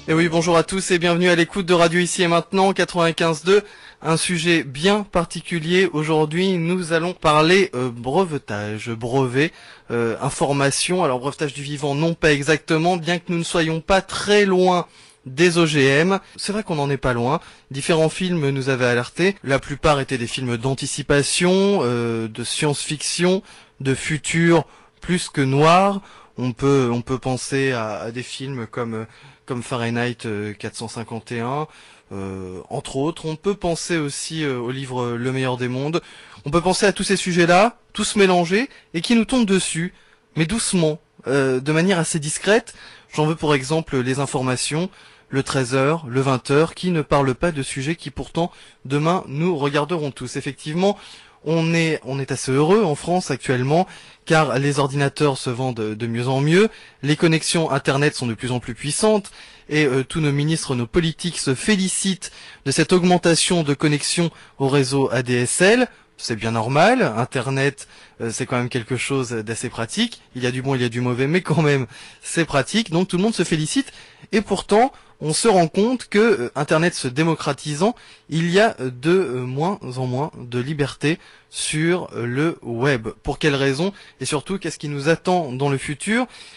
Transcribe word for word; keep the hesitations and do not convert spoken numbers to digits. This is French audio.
Et oui, bonjour à tous et bienvenue à l'écoute de Radio Ici et Maintenant quatre-vingt-quinze point deux. Un sujet bien particulier. Aujourd'hui, nous allons parler euh, brevetage, brevet, euh, information. Alors brevetage du vivant, non pas exactement, bien que nous ne soyons pas très loin des O G M. C'est vrai qu'on n'en est pas loin. Différents films nous avaient alertés. La plupart étaient des films d'anticipation, euh, de science-fiction, de futur plus que noir. On peut, on peut penser à, à des films comme comme Fahrenheit euh, quatre cent cinquante et un, euh, entre autres. On peut penser aussi euh, au livre Le meilleur des mondes. On peut penser à tous ces sujets-là, tous mélangés, et qui nous tombent dessus, mais doucement, euh, de manière assez discrète. J'en veux pour exemple les informations, le treize heures, le vingt heures, qui ne parlent pas de sujets qui pourtant, demain, nous regarderons tous. Effectivement, on est, on est assez heureux en France actuellement, car les ordinateurs se vendent de mieux en mieux, les connexions Internet sont de plus en plus puissantes, et euh, tous nos ministres, nos politiques se félicitent de cette augmentation de connexions au réseau A D S L. C'est bien normal, Internet euh, c'est quand même quelque chose d'assez pratique, il y a du bon, il y a du mauvais, mais quand même c'est pratique, donc tout le monde se félicite, et pourtant on se rend compte que euh, Internet se démocratisant, il y a de euh, moins en moins de liberté sur euh, le web. Pour quelles raisons, et surtout qu'est-ce qui nous attend dans le futur?